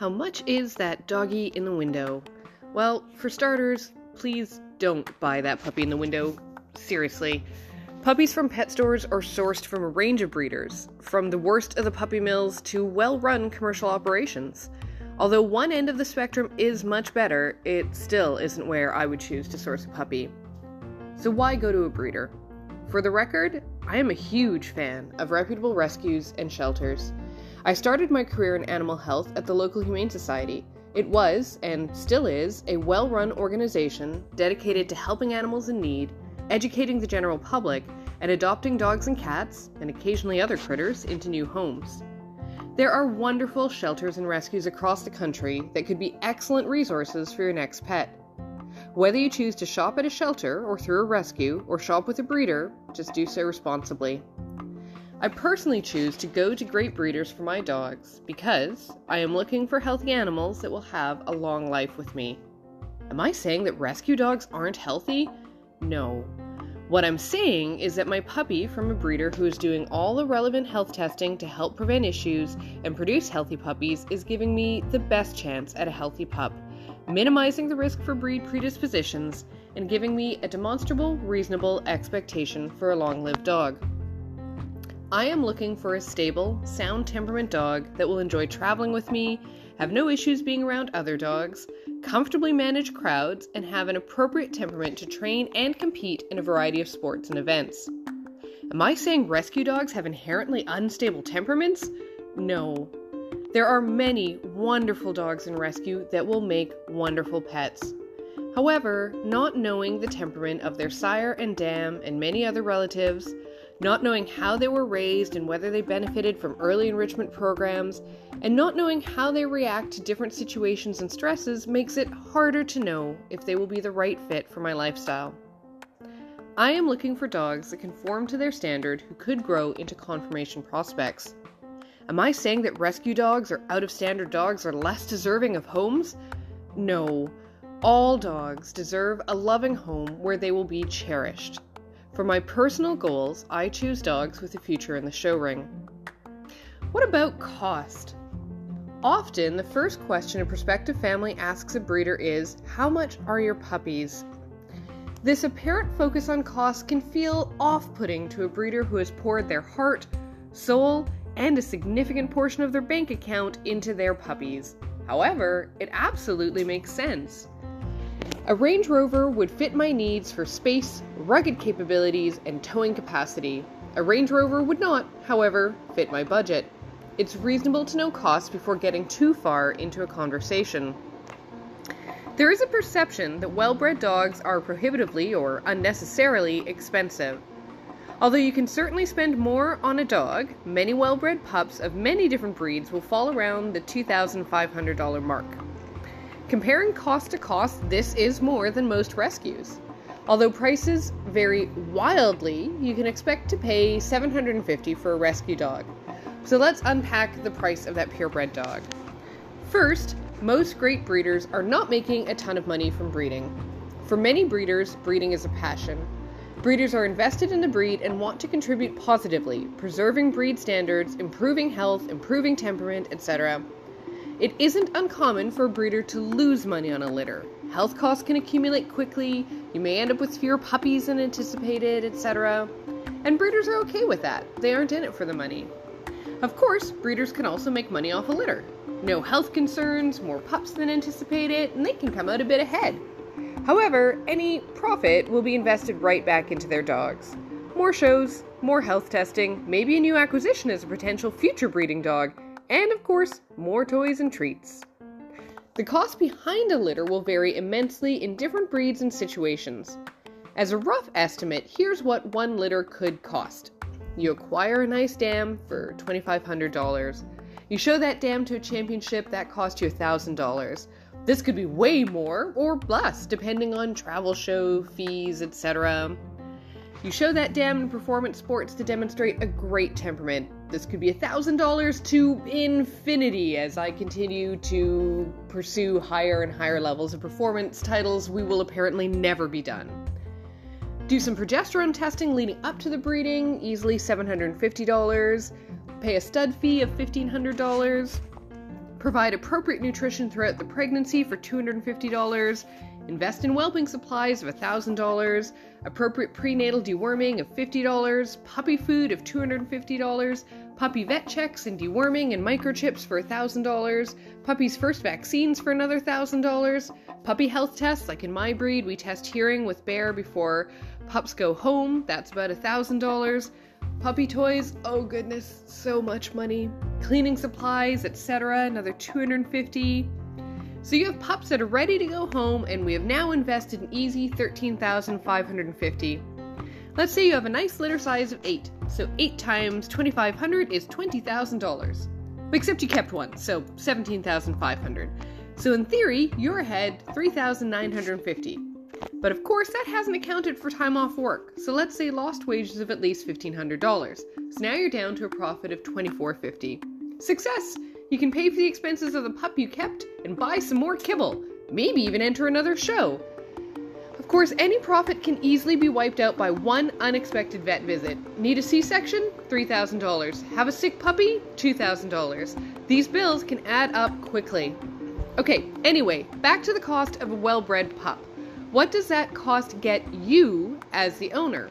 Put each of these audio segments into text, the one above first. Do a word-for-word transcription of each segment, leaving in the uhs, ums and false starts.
How much is that doggy in the window? Well, for starters, please don't buy that puppy in the window. Seriously. Puppies from pet stores are sourced from a range of breeders, from the worst of the puppy mills to well-run commercial operations. Although one end of the spectrum is much better, it still isn't where I would choose to source a puppy. So why go to a breeder? For the record, I am a huge fan of reputable rescues and shelters. I started my career in animal health at the local Humane Society. It was, and still is, a well-run organization dedicated to helping animals in need, educating the general public, and adopting dogs and cats, and occasionally other critters, into new homes. There are wonderful shelters and rescues across the country that could be excellent resources for your next pet. Whether you choose to shop at a shelter or through a rescue, or shop with a breeder, just do so responsibly. I personally choose to go to great breeders for my dogs because I am looking for healthy animals that will have a long life with me. Am I saying that rescue dogs aren't healthy? No. What I'm saying is that my puppy from a breeder who is doing all the relevant health testing to help prevent issues and produce healthy puppies is giving me the best chance at a healthy pup, minimizing the risk for breed predispositions, and giving me a demonstrable, reasonable expectation for a long-lived dog. I am looking for a stable, sound temperament dog that will enjoy traveling with me, have no issues being around other dogs, comfortably manage crowds, and have an appropriate temperament to train and compete in a variety of sports and events. Am I saying rescue dogs have inherently unstable temperaments? No. There are many wonderful dogs in rescue that will make wonderful pets. However, not knowing the temperament of their sire and dam and many other relatives, not knowing how they were raised and whether they benefited from early enrichment programs, and not knowing how they react to different situations and stresses makes it harder to know if they will be the right fit for my lifestyle. I am looking for dogs that conform to their standard who could grow into conformation prospects. Am I saying that rescue dogs or out-of-standard dogs are less deserving of homes? No. All dogs deserve a loving home where they will be cherished. For my personal goals, I choose dogs with a future in the show ring. What about cost? Often, the first question a prospective family asks a breeder is, how much are your puppies? This apparent focus on cost can feel off-putting to a breeder who has poured their heart, soul, and a significant portion of their bank account into their puppies. However, it absolutely makes sense. A Range Rover would fit my needs for space, rugged capabilities, and towing capacity. A Range Rover would not, however, fit my budget. It's reasonable to know costs before getting too far into a conversation. There is a perception that well-bred dogs are prohibitively or unnecessarily expensive. Although you can certainly spend more on a dog, many well-bred pups of many different breeds will fall around the two thousand five hundred dollars mark. Comparing cost to cost, this is more than most rescues. Although prices vary wildly, you can expect to pay seven hundred fifty dollars for a rescue dog. So let's unpack the price of that purebred dog. First, most great breeders are not making a ton of money from breeding. For many breeders, breeding is a passion. Breeders are invested in the breed and want to contribute positively, preserving breed standards, improving health, improving temperament, et cetera. It isn't uncommon for a breeder to lose money on a litter. Health costs can accumulate quickly, you may end up with fewer puppies than anticipated, et cetera. And breeders are okay with that. They aren't in it for the money. Of course, breeders can also make money off a litter. No health concerns, more pups than anticipated, and they can come out a bit ahead. However, any profit will be invested right back into their dogs. More shows, more health testing, maybe a new acquisition as a potential future breeding dog, and of course, more toys and treats. The cost behind a litter will vary immensely in different breeds and situations. As a rough estimate, here's what one litter could cost. You acquire a nice dam for two thousand five hundred dollars. You show that dam to a championship, that cost you one thousand dollars. This could be way more or less, depending on travel show, fees, et cetera. You show that dam in performance sports to demonstrate a great temperament. This could be one thousand dollars to infinity as I continue to pursue higher and higher levels of performance titles we will apparently never be done. Do some progesterone testing leading up to the breeding, easily seven hundred fifty dollars. Pay a stud fee of fifteen hundred dollars. Provide appropriate nutrition throughout the pregnancy for two hundred fifty dollars. Invest in whelping supplies of one thousand dollars. Appropriate prenatal deworming of fifty dollars. Puppy food of two hundred fifty dollars. Puppy vet checks and deworming and microchips for one thousand dollars. Puppy's first vaccines for another one thousand dollars. Puppy health tests, like in my breed, we test hearing with Bear before pups go home. That's about one thousand dollars. Puppy toys, oh goodness, so much money. Cleaning supplies, et cetera, another two hundred fifty dollars. So you have pups that are ready to go home, and we have now invested an easy thirteen thousand five hundred fifty dollars. Let's say you have a nice litter size of eight, so eight times twenty-five hundred is twenty thousand dollars. Except you kept one, so seventeen thousand five hundred dollars. So in theory, you're ahead three thousand nine hundred fifty dollars. But of course, that hasn't accounted for time off work, so let's say lost wages of at least fifteen hundred dollars. So now you're down to a profit of twenty-four fifty. Success! You can pay for the expenses of the pup you kept and buy some more kibble, maybe even enter another show. Of course, any profit can easily be wiped out by one unexpected vet visit. Need a C-section? three thousand dollars. Have a sick puppy? two thousand dollars. These bills can add up quickly. Okay, anyway, back to the cost of a well-bred pup. What does that cost get you as the owner?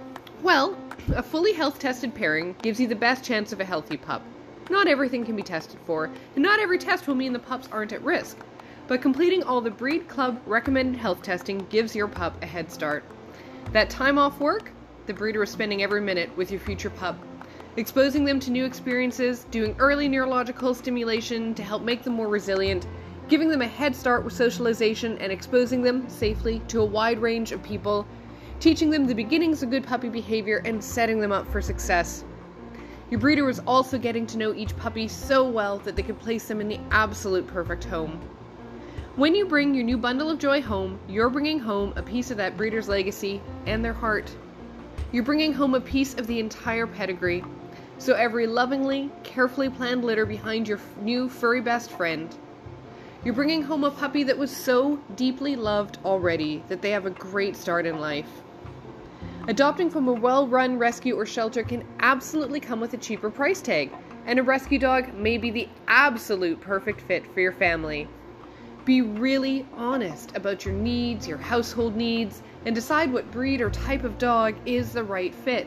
Well, a fully health-tested pairing gives you the best chance of a healthy pup. Not everything can be tested for, and not every test will mean the pups aren't at risk. But completing all the Breed Club recommended health testing gives your pup a head start. That time off work, the breeder is spending every minute with your future pup, exposing them to new experiences, doing early neurological stimulation to help make them more resilient, giving them a head start with socialization and exposing them safely to a wide range of people, teaching them the beginnings of good puppy behavior and setting them up for success. Your breeder is also getting to know each puppy so well that they can place them in the absolute perfect home. When you bring your new bundle of joy home, you're bringing home a piece of that breeder's legacy and their heart. You're bringing home a piece of the entire pedigree. So every lovingly, carefully planned litter behind your new furry best friend. You're bringing home a puppy that was so deeply loved already that they have a great start in life. Adopting from a well-run rescue or shelter can absolutely come with a cheaper price tag, and a rescue dog may be the absolute perfect fit for your family. Be really honest about your needs, your household needs, and decide what breed or type of dog is the right fit.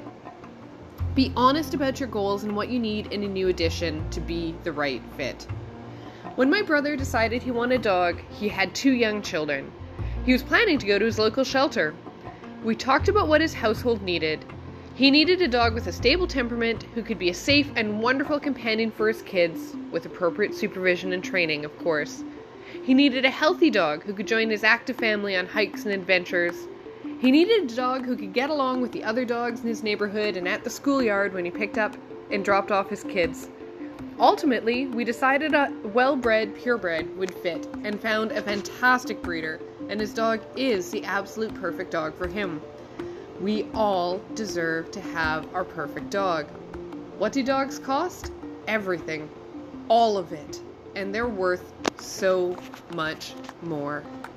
Be honest about your goals and what you need in a new addition to be the right fit. When my brother decided he wanted a dog, he had two young children. He was planning to go to his local shelter. We talked about what his household needed. He needed a dog with a stable temperament who could be a safe and wonderful companion for his kids, with appropriate supervision and training, of course. He needed a healthy dog who could join his active family on hikes and adventures. He needed a dog who could get along with the other dogs in his neighborhood and at the schoolyard when he picked up and dropped off his kids. Ultimately, we decided a well-bred purebred would fit and found a fantastic breeder, and his dog is the absolute perfect dog for him. We all deserve to have our perfect dog. What do dogs cost? Everything. All of it. And they're worth so much more.